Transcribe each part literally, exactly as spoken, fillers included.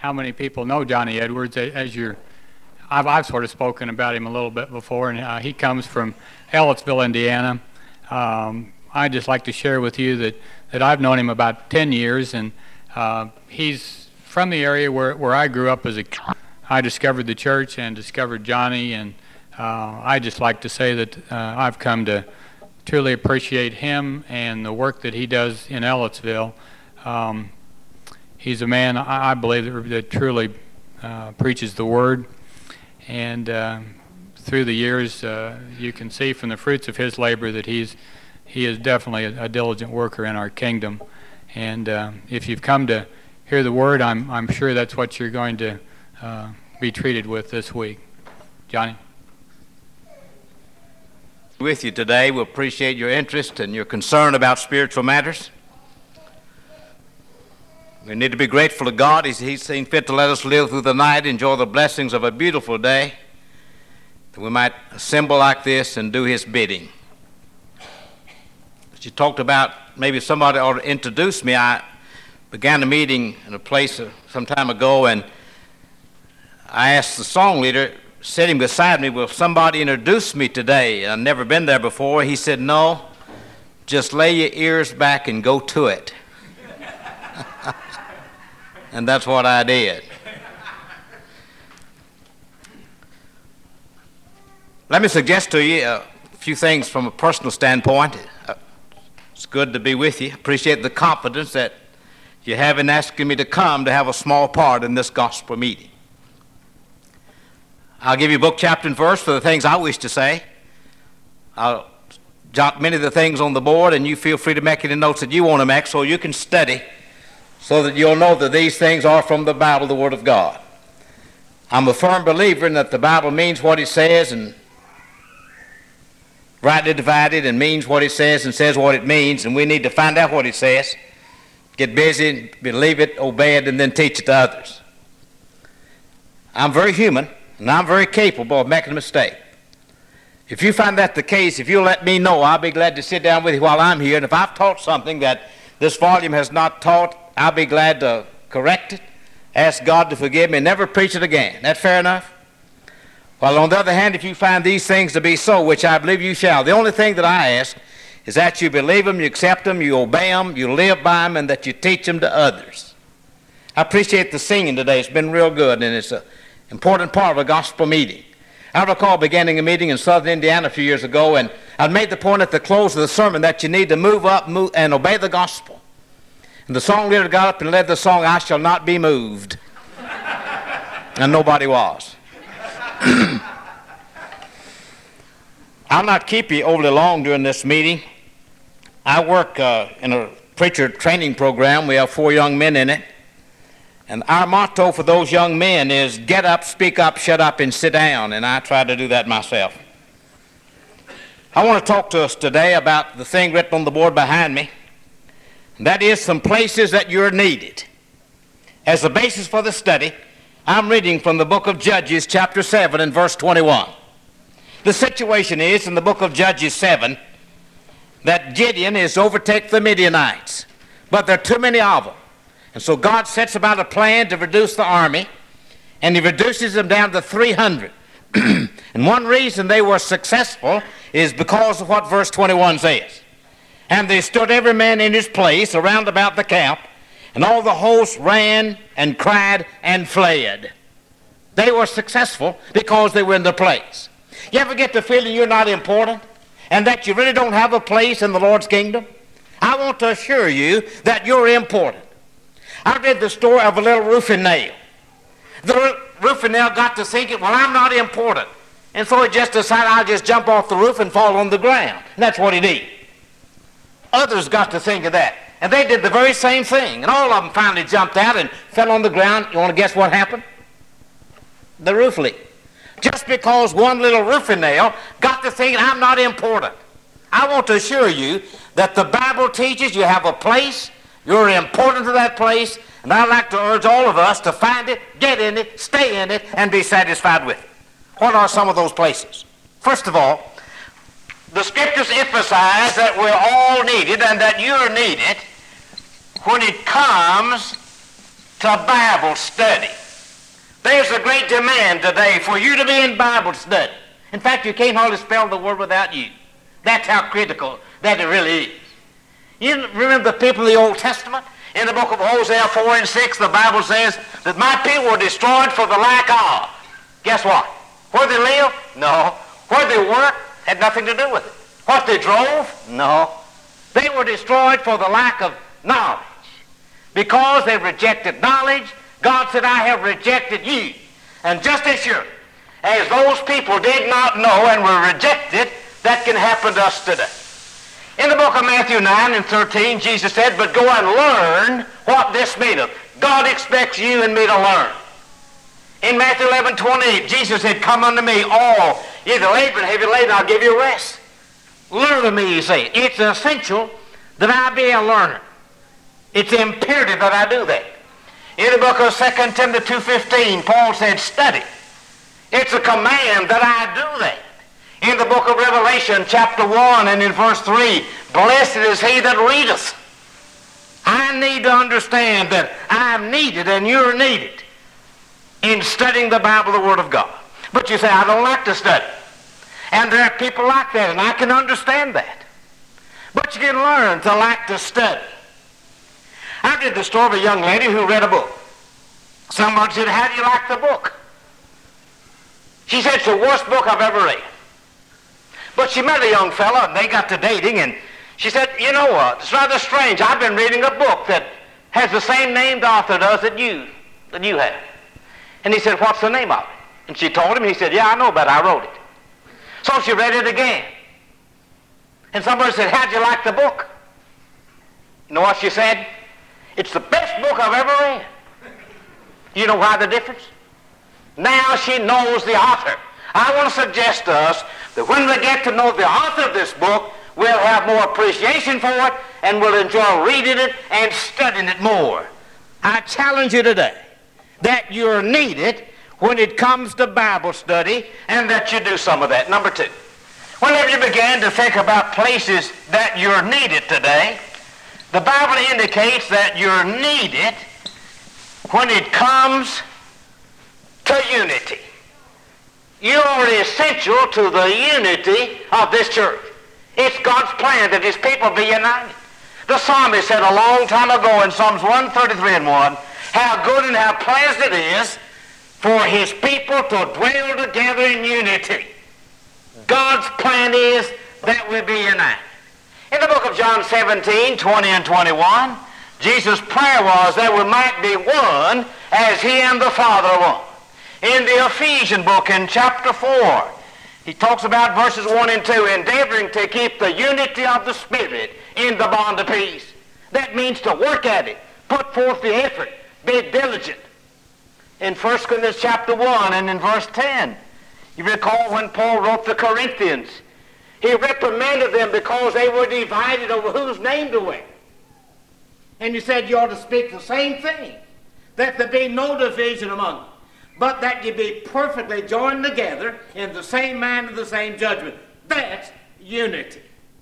how many people know Johnny Edwards. As you're, I've, I've sort of spoken about him a little bit before, and uh, he comes from Ellettsville, Indiana. Um, I'd just like to share with you that, that I've known him about ten years, and uh, he's from the area where, where I grew up as a kid. I discovered the church and discovered Johnny, and uh, I just like to say that uh, I've come to truly appreciate him and the work that he does in Ellettsville. Um, he's a man, I, I believe, that, that truly uh, preaches the Word, and uh, through the years, uh, you can see from the fruits of his labor that he's he is definitely a, a diligent worker in our kingdom. And uh, if you've come to hear the Word, I'm I'm sure that's what you're going to uh, be treated with this week. Johnny? With you today, we appreciate your interest and your concern about spiritual matters. We need to be grateful to God as He's seen fit to let us live through the night, enjoy the blessings of a beautiful day, that we might assemble like this and do His bidding. As you talked about, maybe somebody ought to introduce me. I began a meeting in a place some time ago, and I asked the song leader sitting beside me, will somebody introduce me today? I've never been there before. He said, no, just lay your ears back and go to it. And that's what I did. Let me suggest to you a few things from a personal standpoint. Uh, it's good to be with you. Appreciate the confidence that you have in asking me to come to have a small part in this gospel meeting. I'll give you book, chapter, and verse for the things I wish to say. I'll jot many of the things on the board, and you feel free to make any notes that you want to make so you can study, so that you'll know that these things are from the Bible, the Word of God. I'm a firm believer in that the Bible means what it says and rightly divided, and means what it says and says what it means, and we need to find out what it says, get busy, believe it, obey it, and then teach it to others. I'm very human, and I'm very capable of making a mistake. If you find that the case, if you'll let me know, I'll be glad to sit down with you while I'm here, and if I've taught something that this volume has not taught, I'll be glad to correct it, ask God to forgive me, and never preach it again. That fair enough? Well, on the other hand, if you find these things to be so, which I believe you shall, the only thing that I ask is that you believe them, you accept them, you obey them, you live by them, and that you teach them to others. I appreciate the singing today. It's been real good, and it's an important part of a gospel meeting. I recall beginning a meeting in southern Indiana a few years ago, and I made the point at the close of the sermon that you need to move up move, and obey the gospel. And the song leader got up and led the song, I Shall Not Be Moved. And nobody was. I'll not keep you overly long during this meeting. I work uh, in a preacher training program. We have four young men in it. And our motto for those young men is get up, speak up, shut up, and sit down. And I try to do that myself. I want to talk to us today about the thing written on the board behind me. And that is some places that you're needed. As a basis for the study, I'm reading from the book of Judges, chapter seven, and verse twenty-one. The situation is in the book of Judges seven that Gideon is overtake the Midianites, but there are too many of them. And so God sets about a plan to reduce the army, and He reduces them down to three hundred. And one reason they were successful is because of what verse twenty-one says. And they stood every man in his place around about the camp, and all the host ran and cried and fled. They were successful because they were in their place. You ever get the feeling you're not important and that you really don't have a place in the Lord's kingdom? I want to assure you that you're important. I read the story of a little roofing nail. The roofing nail got to thinking, well, I'm not important. And so he just decided, I'll just jump off the roof and fall on the ground. And that's what he did. Others got to think of that. And they did the very same thing. And all of them finally jumped out and fell on the ground. You want to guess what happened? The roof leaked. Just because one little roofing nail got to thinking, I'm not important. I want to assure you that the Bible teaches you have a place, you're important to that place, and I'd like to urge all of us to find it, get in it, stay in it, and be satisfied with it. What are some of those places? First of all, the Scriptures emphasize that we're all needed and that you're needed when it comes to Bible study. There's a great demand today for you to be in Bible study. In fact, you can't hardly spell the word without you. That's how critical that it really is. You remember the people of the Old Testament? In the book of Hosea four and six, the Bible says that my people were destroyed for the lack of. Guess what? Where they live? No. Where they worked? Had nothing to do with it. What they drove? No. They were destroyed for the lack of knowledge. Because they rejected knowledge, God said, I have rejected you. And just as sure as those people did not know and were rejected, that can happen to us today. In the book of Matthew nine and thirteen, Jesus said, but go and learn what this meaneth. God expects you and me to learn. In Matthew eleven twenty-eight, Jesus said, come unto me all, ye that labor and heavy laden, I'll give you rest. Learn of me, he said. It's essential that I be a learner. It's imperative that I do that. In the book of Second Timothy two fifteen, Paul said, study. It's a command that I do that. In the book of Revelation, chapter one and in verse three, blessed is he that readeth. I need to understand that I'm needed and you're needed in studying the Bible, the Word of God. But you say, I don't like to study. And there are people like that, and I can understand that. But you can learn to like to study. I did the story of a young lady who read a book. Someone said, how do you like the book? She said, it's the worst book I've ever read. But she met a young fellow, and they got to dating, and she said, you know what, it's rather strange. I've been reading a book that has the same named author does that you, that you have. And he said, what's the name of it? And she told him, he said, yeah, I know about it, I wrote it. So she read it again. And somebody said, how'd you like the book? You know what she said? It's the best book I've ever read. You know why the difference? Now she knows the author. I want to suggest to us that when we get to know the author of this book, we'll have more appreciation for it and we'll enjoy reading it and studying it more. I challenge you today that you're needed when it comes to Bible study and that you do some of that. Number two, whenever you begin to think about places that you're needed today, the Bible indicates that you're needed when it comes to unity. You are essential to the unity of this church. It's God's plan that his people be united. The psalmist said a long time ago in Psalms one thirty-three and one, how good and how pleasant it is for his people to dwell together in unity. God's plan is that we be united. In the book of John seventeen, twenty and twenty-one, Jesus' prayer was that we might be one as he and the Father are one. In the Ephesian book in chapter four, he talks about verses one and two, endeavoring to keep the unity of the Spirit in the bond of peace. That means to work at it, put forth the effort, be diligent. In First Corinthians chapter one and in verse ten, you recall when Paul wrote the Corinthians, he reprimanded them because they were divided over whose name to wear. And he said you ought to speak the same thing, that there be no division among you, but that you be perfectly joined together in the same mind and the same judgment. That's unity.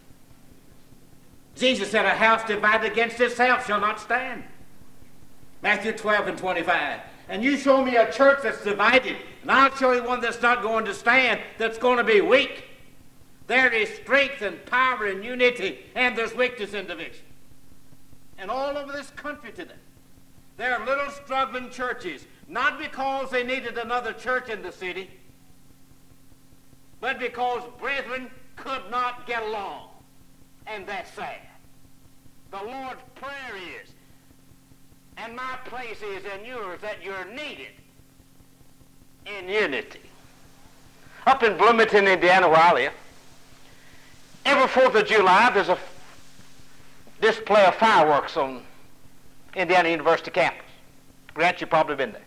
Jesus said, a house divided against itself shall not stand. Matthew twelve and twenty-five. And you show me a church that's divided, and I'll show you one that's not going to stand, that's going to be weak. There is strength and power in unity, and there's weakness in division. And all over this country today, there are little struggling churches, not because they needed another church in the city, but because brethren could not get along. And that's sad. The Lord's prayer is, and my place is in yours, that you're needed in unity. Up in Bloomington, Indiana, where I live, every fourth of July, there's a display of fireworks on Indiana University campus. Grant, you've probably been there.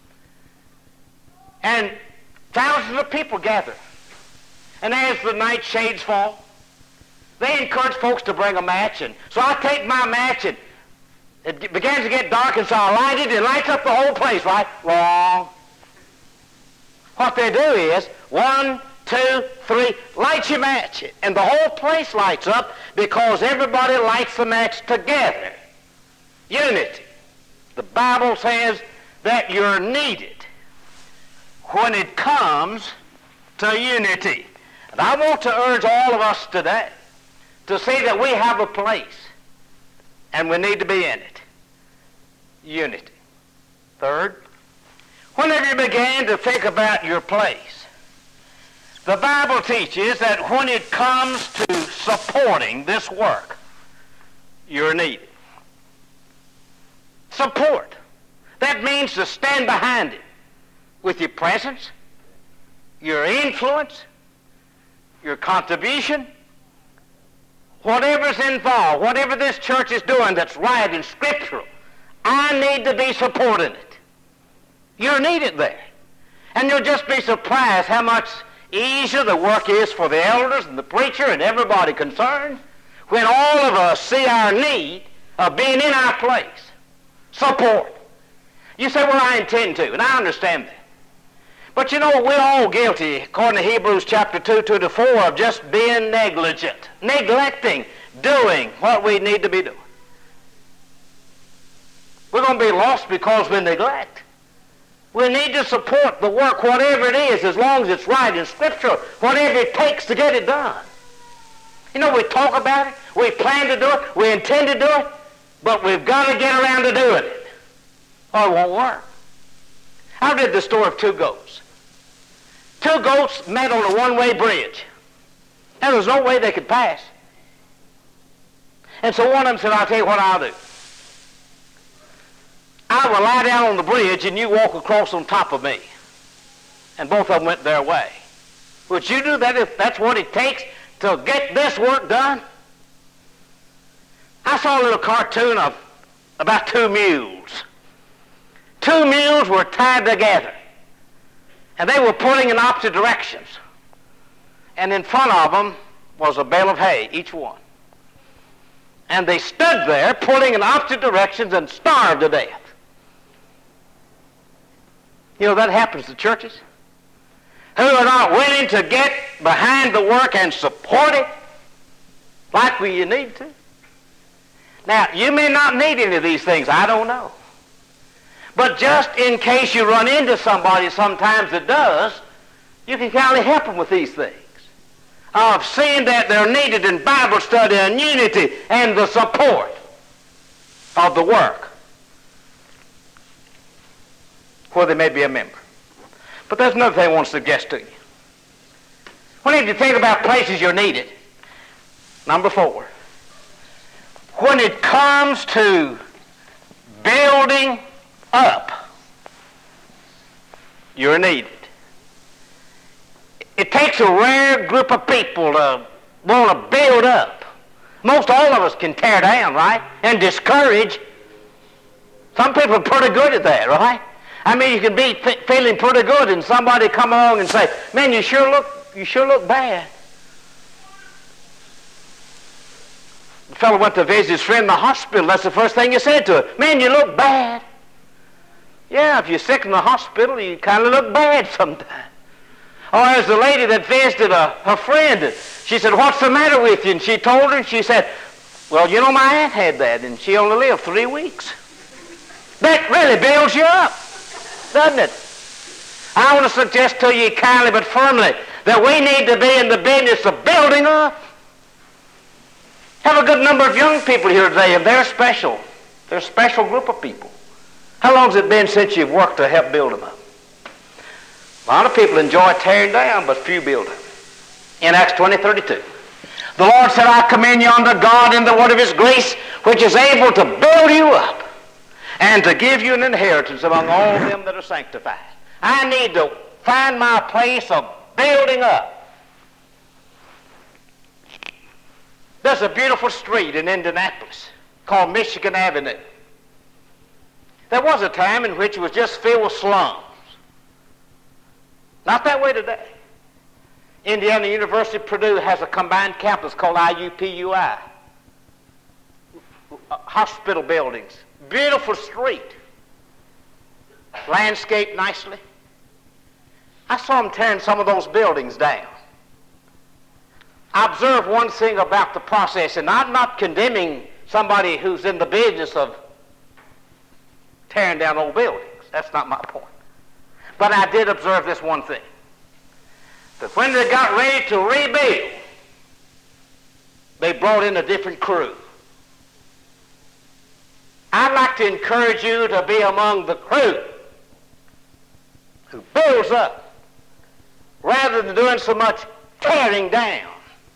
And thousands of people gather. And as the night shades fall, they encourage folks to bring a match. And so I take my match, and it begins to get dark, and so I light it, and it lights up the whole place, right? Wrong. What they do is, one, two, three, light your match. And the whole place lights up because everybody lights the match together. Unity. The Bible says that you're needed when it comes to unity. And I want to urge all of us today to see that we have a place and we need to be in it. Unity. Third, whenever you begin to think about your place, the Bible teaches that when it comes to supporting this work, you're needed. Support. That means to stand behind it with your presence, your influence, your contribution, whatever's involved, whatever this church is doing that's right and scriptural, I need to be supporting it. You're needed there. And you'll just be surprised how much easier the work is for the elders and the preacher and everybody concerned when all of us see our need of being in our place. Support. You say, well, I intend to, and I understand that. But you know, we're all guilty, according to Hebrews chapter two, two to four, of just being negligent, neglecting, doing what we need to be doing. We're going to be lost because we neglect. We need to support the work, whatever it is, as long as it's right in Scripture, whatever it takes to get it done. You know, we talk about it, we plan to do it, we intend to do it, but we've got to get around to doing it, or it won't work. I read the story of two goats. Two goats met on a one-way bridge. There was no way they could pass. And so one of them said, I'll tell you what I'll do. I will lie down on the bridge and you walk across on top of me. And both of them went their way. Would you do that if that's what it takes to get this work done? I saw a little cartoon of about two mules. Two mules were tied together. And they were pulling in opposite directions. And in front of them was a bale of hay, each one. And they stood there pulling in opposite directions and starved to death. You know, that happens to churches who are not willing to get behind the work and support it like we you need to. Now, you may not need any of these things. I don't know. But just in case you run into somebody sometimes that does, you can kind of help them with these things. Of seeing that they're needed in Bible study and unity and the support of the work where they may be a member. But there's another thing I want to suggest to you. Whenever you think about places you're needed, number four, when it comes to building up, you're needed. It takes a rare group of people to want to build up. Most all of us can tear down, right? And discourage. Some people are pretty good at that, right? I mean, you can be f- feeling pretty good and somebody come along and say, man, you sure look, you sure look bad. The fellow went to visit his friend in the hospital. That's the first thing you said to him. Man, you look bad. Yeah, if you're sick in the hospital, you kind of look bad sometimes. Or there's the lady that visited a, her friend. And she said, what's the matter with you? And she told her, and she said, well, you know, my aunt had that, and she only lived three weeks. That really builds you up, doesn't it? I want to suggest to you kindly but firmly that we need to be in the business of building up. Have a good number of young people here today, and they're special. They're a special group of people. How long has it been since you've worked to help build them up? A lot of people enjoy tearing down, but few build up. In Acts twenty, thirty-two, the Lord said, I commend you unto God in the word of his grace, which is able to build you up and to give you an inheritance among all them that are sanctified. I need to find my place of building up. There's a beautiful street in Indianapolis called Michigan Avenue. There was a time in which it was just filled with slums. Not that way today. Indiana University of Purdue has a combined campus called I U P U I. Hospital buildings. Beautiful street. Landscaped nicely. I saw them tearing some of those buildings down. I observed one thing about the process, and I'm not condemning somebody who's in the business of tearing down old buildings. That's not my point. But I did observe this one thing, that when they got ready to rebuild, they brought in a different crew. I'd like to encourage you to be among the crew who builds up rather than doing so much tearing down.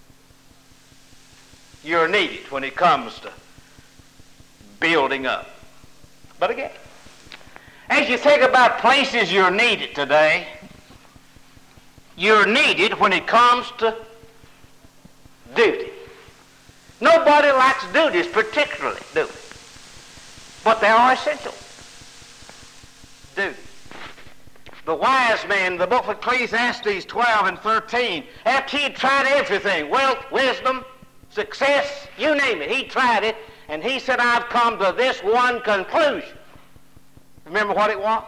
You're needed when it comes to building up. But again, as you think about places you're needed today, you're needed when it comes to duty. Nobody likes duties particularly, do they? But they are essential. Duty. The wise man, the book of Ecclesiastes twelve and thirteen, after he had tried everything, wealth, wisdom, success, you name it, he tried it, and he said, I've come to this one conclusion. Remember what it was?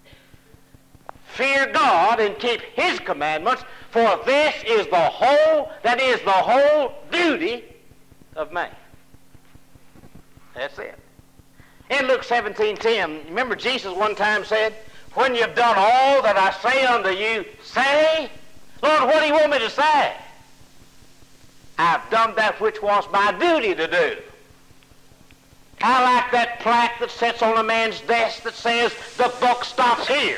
Fear God and keep his commandments, for this is the whole, that is the whole duty of man. That's it. In Luke seventeen ten, remember Jesus one time said, when you've done all that I say unto you, say, Lord, what do you want me to say? I've done that which was my duty to do. I like that plaque that sits on a man's desk that says, the buck stops here.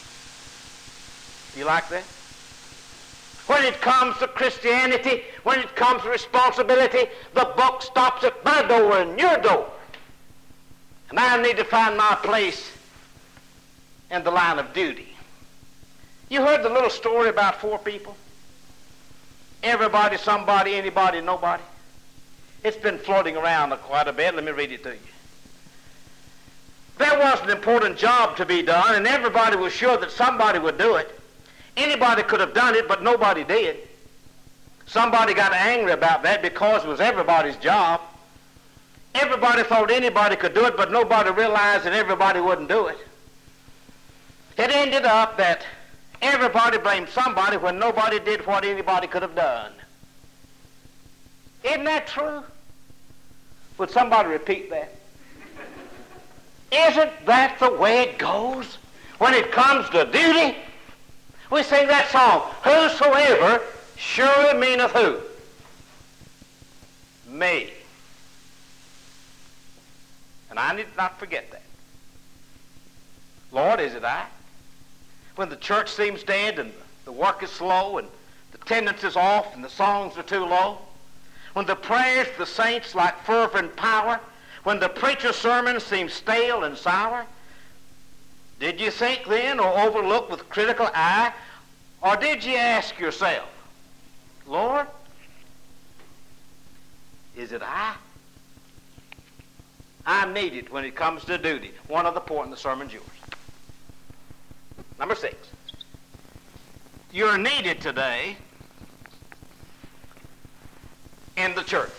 You like that? When it comes to Christianity, when it comes to responsibility, the buck stops at my door and your door. And I need to find my place in the line of duty. You heard the little story about four people? Everybody, somebody, anybody, nobody. It's been floating around quite a bit. Let me read it to you. There was an important job to be done, and everybody was sure that somebody would do it. Anybody could have done it, but nobody did. Somebody got angry about that because it was everybody's job. Everybody thought anybody could do it, but nobody realized that everybody wouldn't do it. It ended up that everybody blamed somebody when nobody did what anybody could have done. Isn't that true? Would somebody repeat that? Isn't that the way it goes when it comes to duty? We sing that song, whosoever surely meaneth who? Me. And I need not forget that. Lord, is it I? When the church seems dead and the work is slow and the attendance is off and the songs are too low, when the prayers of the saints lack fervent power, when the preacher's sermon seems stale and sour, did you think then or overlook with critical eye, or did you ask yourself, Lord, is it I? I'm needed when it comes to duty. One other point in the sermon's yours. Number six. You're needed today in the church,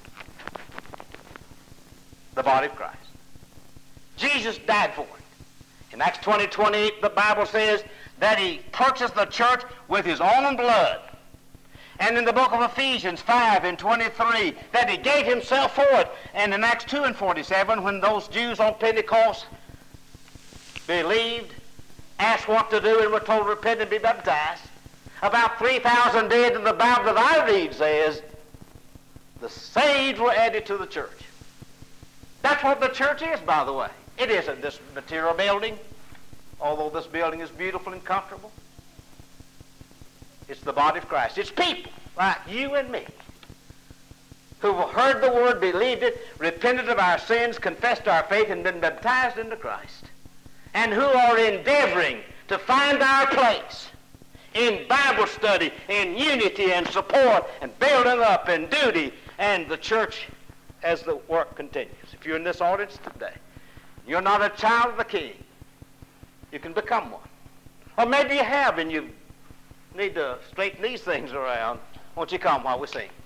the body of Christ. Jesus died for it. In Acts twenty twenty-eight, the Bible says that he purchased the church with his own blood. And in the book of Ephesians five and twenty-three, that he gave himself for it. And in Acts two and forty-seven, when those Jews on Pentecost believed, asked what to do, and were told to repent and be baptized, about three thousand did, and the Bible that I read says, the saved were added to the church. That's what the church is, by the way. It isn't this material building, although this building is beautiful and comfortable. It's the body of Christ. It's people like you and me who have heard the word, believed it, repented of our sins, confessed our faith, and been baptized into Christ, and who are endeavoring to find our place in Bible study, in unity and support, and building up in duty, and the church as the work continues. If you're in this audience today, you're not a child of the King, you can become one. Or maybe you have and you need to straighten these things around. Won't you come while we sing?